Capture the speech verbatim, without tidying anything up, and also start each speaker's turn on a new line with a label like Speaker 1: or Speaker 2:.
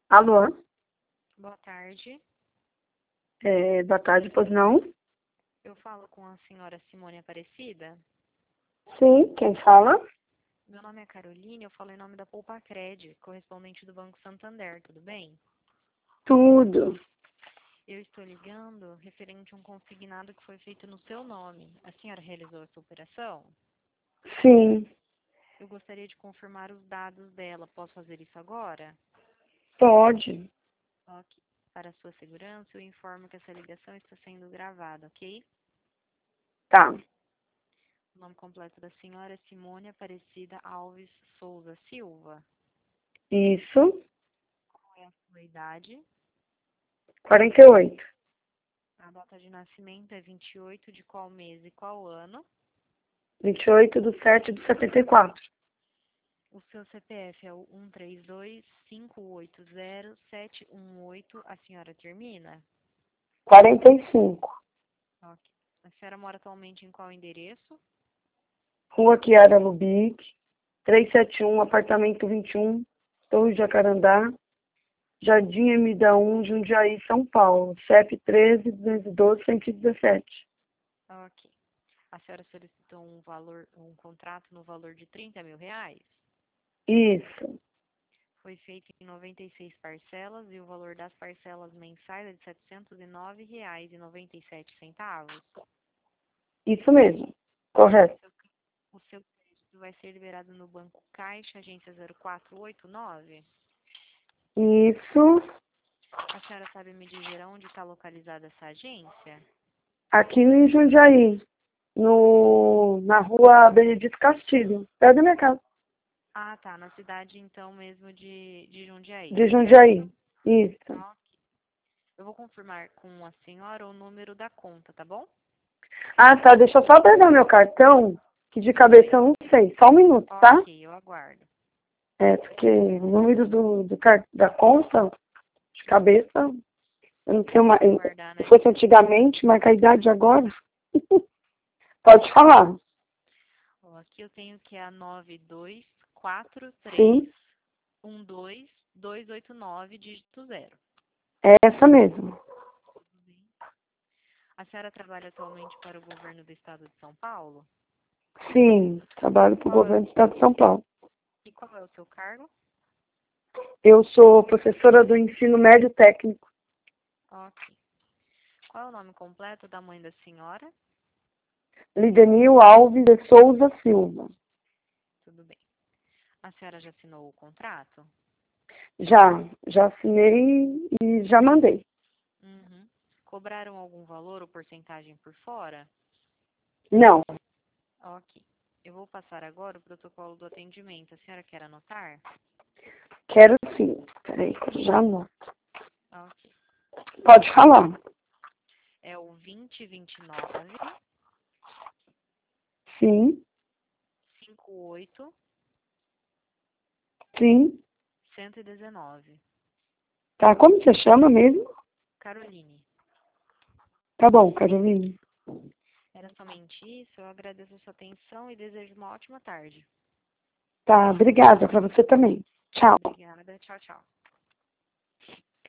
Speaker 1: Alô?
Speaker 2: Boa tarde.
Speaker 1: É, boa tarde, pois não?
Speaker 2: Eu falo com a senhora Simone Aparecida.
Speaker 1: Sim, quem fala?
Speaker 2: Meu nome é Caroline, eu falo em nome da Poupa Cred, correspondente do Banco Santander, tudo bem?
Speaker 1: Tudo.
Speaker 2: Eu estou ligando referente a um consignado que foi feito no seu nome. A senhora realizou essa operação?
Speaker 1: Sim,
Speaker 2: Eu gostaria de confirmar os dados dela. Posso fazer isso agora?
Speaker 1: pode.
Speaker 2: Ok. Para a sua segurança, eu informo que essa ligação está sendo gravada, ok?
Speaker 1: Tá.
Speaker 2: O nome completo da senhora é Simone Aparecida Alves Souza Silva.
Speaker 1: Isso.
Speaker 2: Qual é a sua idade?
Speaker 1: quarenta e oito.
Speaker 2: A data de nascimento é vinte e oito de qual mês e qual ano?
Speaker 1: vinte e oito de sete de setenta e quatro.
Speaker 2: O seu C P F é o um três dois, cinco oito zero, sete um oito. A senhora termina?
Speaker 1: quarenta e cinco.
Speaker 2: Ok. A senhora mora atualmente em qual endereço?
Speaker 1: Rua Chiara Lubic, trezentos e setenta e um, apartamento vinte e um, Torre Jacarandá, Jardim Emida um, Jundiaí, São Paulo. C E P treze, duzentos e doze, cento e dezessete.
Speaker 2: Ok. A senhora solicitou um valor, um contrato no valor de trinta mil reais?
Speaker 1: Isso.
Speaker 2: Foi feito em noventa e seis parcelas e o valor das parcelas mensais é de setecentos e nove reais e noventa e sete centavos.
Speaker 1: Isso mesmo. Correto.
Speaker 2: O seu crédito vai ser liberado no Banco Caixa, agência zero quatro oito nove.
Speaker 1: Isso.
Speaker 2: A senhora sabe me dizer onde está localizada essa agência?
Speaker 1: Aqui em Jundiaí. No, na rua Benedito Castilho, perto da minha casa,
Speaker 2: Ah, tá. Na cidade, então, mesmo de, de Jundiaí,
Speaker 1: de
Speaker 2: certo?
Speaker 1: Jundiaí. Isso.
Speaker 2: Ah, ok. Eu vou confirmar com a senhora o número da conta, tá bom?
Speaker 1: Ah, tá, deixa eu só pegar meu cartão, que de cabeça eu não sei. Só um minuto, tá?
Speaker 2: Ok, eu aguardo.
Speaker 1: É, porque o número do, do car- da conta, de cabeça, eu não tenho mais.
Speaker 2: Vou aguardar,
Speaker 1: Se
Speaker 2: né?
Speaker 1: fosse antigamente, mas com a idade agora, pode falar.
Speaker 2: Ó, aqui eu tenho que é a nove dois quatro três
Speaker 1: Sim,
Speaker 2: um dois dois oito nove, dígito zero.
Speaker 1: é essa mesmo.
Speaker 2: A senhora trabalha atualmente para o governo do estado de São Paulo?
Speaker 1: Sim, trabalho para o
Speaker 2: Qual é,
Speaker 1: governo do Estado de São Paulo.
Speaker 2: e qual é o seu cargo?
Speaker 1: Eu sou professora do ensino médio técnico.
Speaker 2: Ok. Qual é o nome completo da mãe da senhora?
Speaker 1: Lidenil Alves de Souza Silva.
Speaker 2: Tudo bem. A senhora já assinou o contrato?
Speaker 1: Já, já assinei e já mandei.
Speaker 2: Uhum. Cobraram algum valor ou porcentagem por fora?
Speaker 1: Não,
Speaker 2: Ok. Eu vou passar agora o protocolo do atendimento. A senhora quer anotar?
Speaker 1: quero sim. Peraí, que eu já não.
Speaker 2: Ok.
Speaker 1: Pode falar.
Speaker 2: É o vinte vinte e nove,
Speaker 1: Sim,
Speaker 2: cinquenta e oito,
Speaker 1: sim.
Speaker 2: cento e dezenove.
Speaker 1: Tá, como você chama mesmo?
Speaker 2: Caroline.
Speaker 1: Tá bom, Carolina.
Speaker 2: Era somente isso. Eu agradeço a sua atenção e desejo uma ótima tarde.
Speaker 1: Tá, obrigada para você também. Tchau.
Speaker 2: Obrigada. Tchau, tchau.